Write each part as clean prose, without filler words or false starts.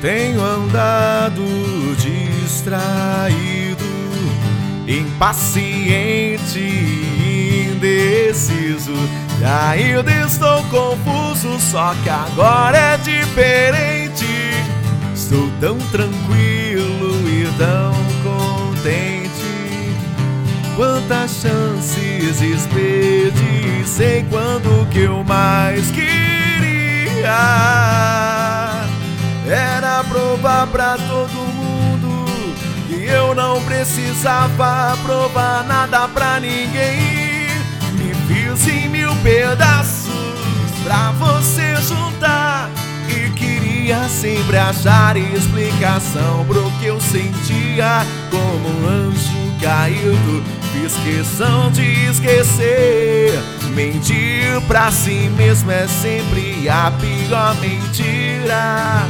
Tenho andado distraído, impaciente e indeciso. E ainda estou confuso, só que agora é diferente. Estou tão tranquilo e tão contente. Quantas chances desperdicei quando o que eu mais queria era provar pra todo mundo que eu não precisava provar nada pra ninguém. Me fiz em 1000 pedaços pra você juntar e queria sempre achar explicação pro que eu sentia. Como um anjo caído, fiz questão de esquecer. Mentir pra si mesmo é sempre a pior mentira.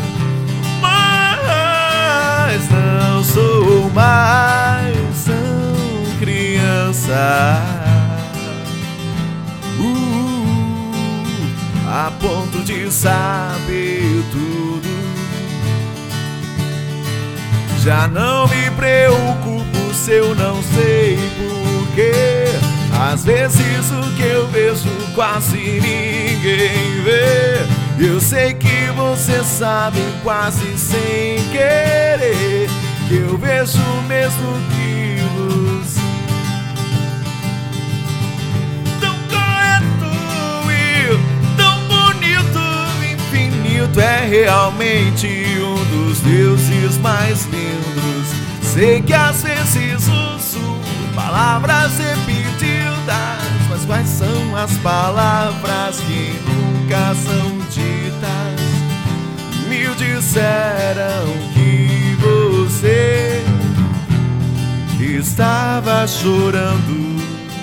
Mas não sou mais tão criança, a ponto de saber tudo. Já não me preocupo se eu não sei porquê. Às vezes o que eu vejo quase ninguém vê. Eu sei que você sabe quase sem querer que eu vejo o mesmo que você. Tão correto e tão bonito, infinito, é realmente um dos deuses mais lindos. Sei que às vezes uso palavras repetidas, mas quais são as palavras que nunca são ditas? Me disseram que você estava chorando,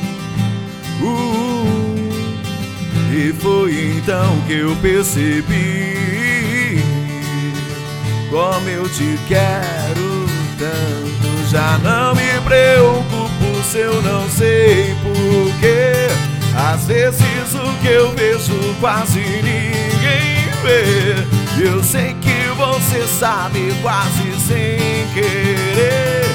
e foi então que eu percebi como eu te quero tanto. Já não me preocupo se eu não sei porquê. Às vezes o que eu vejo quase ninguém vê. Eu sei que você sabe quase sem querer